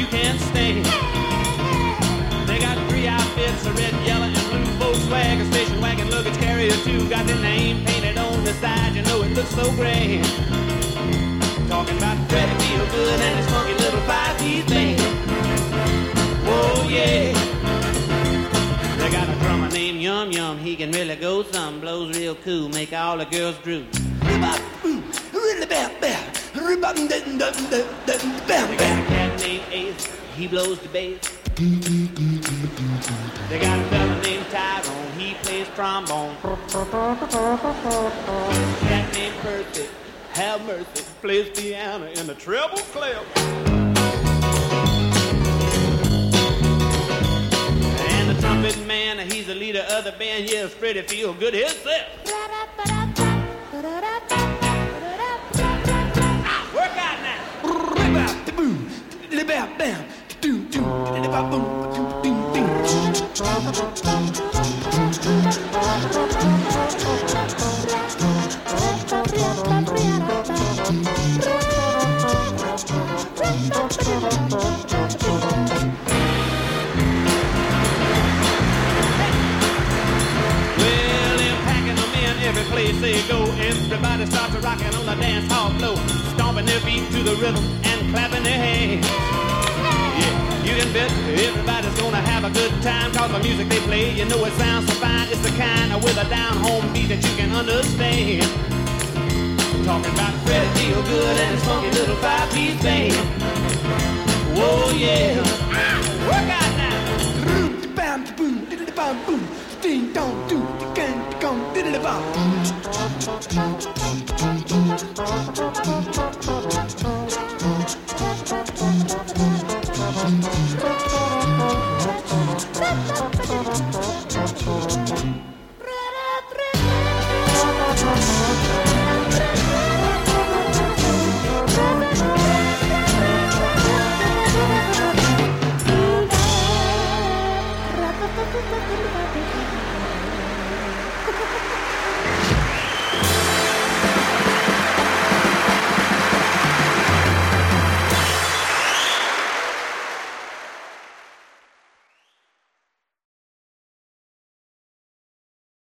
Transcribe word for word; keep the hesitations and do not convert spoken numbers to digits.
you can't stand. They got three outfits, a red, yellow, and blue Volkswagen station wagon luggage carrier too. Got their name painted on the side, you know it looks so grand. Talking about Freddie Feelgood and his funky little five-piece band. Oh yeah. They got a drummer named Yum Yum, he can really go some, blows real cool, make all the girls droop. They got a cat named Ace, he blows the bass. They got a fella named Tyrone, he plays trombone. Cat named Percy, have mercy, plays piano in the treble clef. And the trumpet man, he's the leader of the band, yeah, Freddie Feelgood himself. Work out now. Every place they go, everybody starts rocking on the dance hall floor, stomping their feet to the rhythm and clapping their hands. Yeah, you can bet everybody's gonna have a good time, cause the music they play, you know it sounds so fine. It's the kind of with a down-home beat that you can understand. Talking about Freddie Feelgood and his funky little five-piece band. Whoa, yeah. Work out now. Ding dong, do again, gong, diddly bop.